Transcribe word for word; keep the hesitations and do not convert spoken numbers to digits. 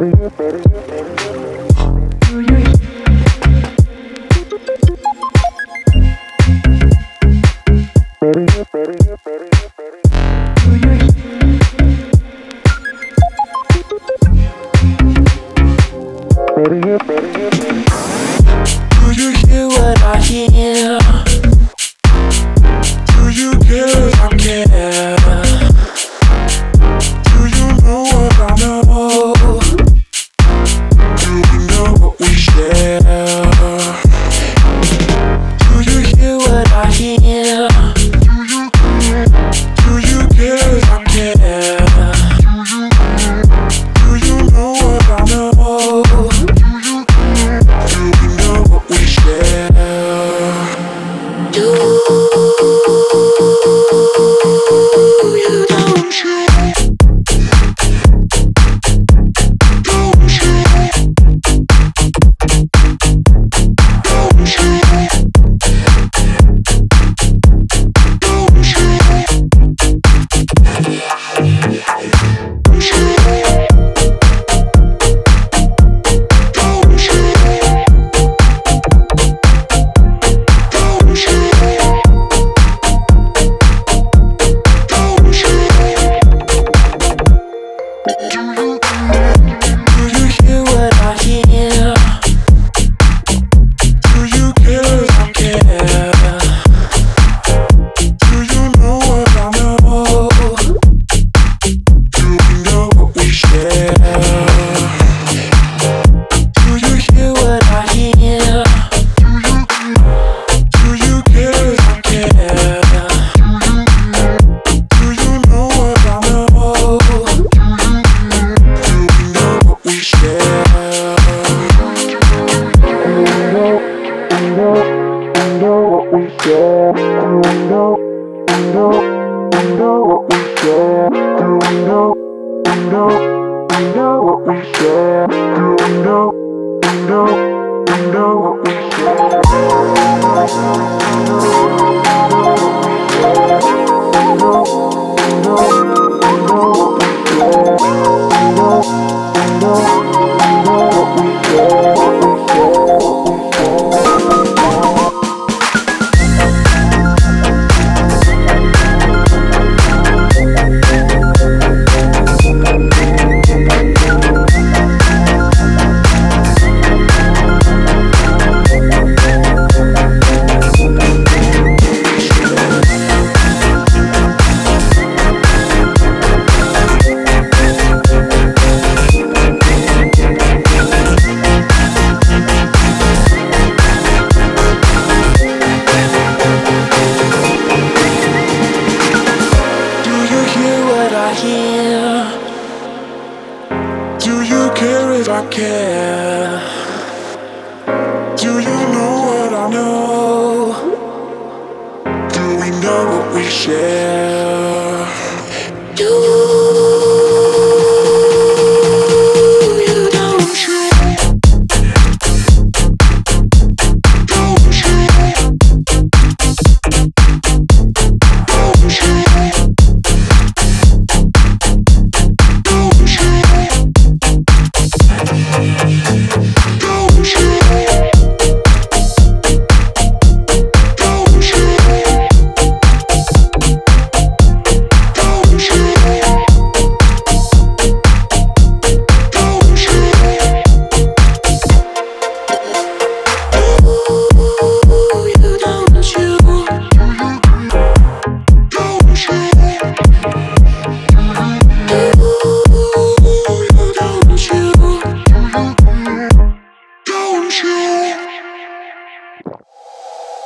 you hear what I hear? Do you care if I care? Do you know what I know? Do we know what we share? Do you hear what I hear? Do you care if I care? Do you know what I know? Do we know what we share? Do you don't you? Don't you? Don't you? Don't you care if I care? Do you know what I know? Do we know what we share?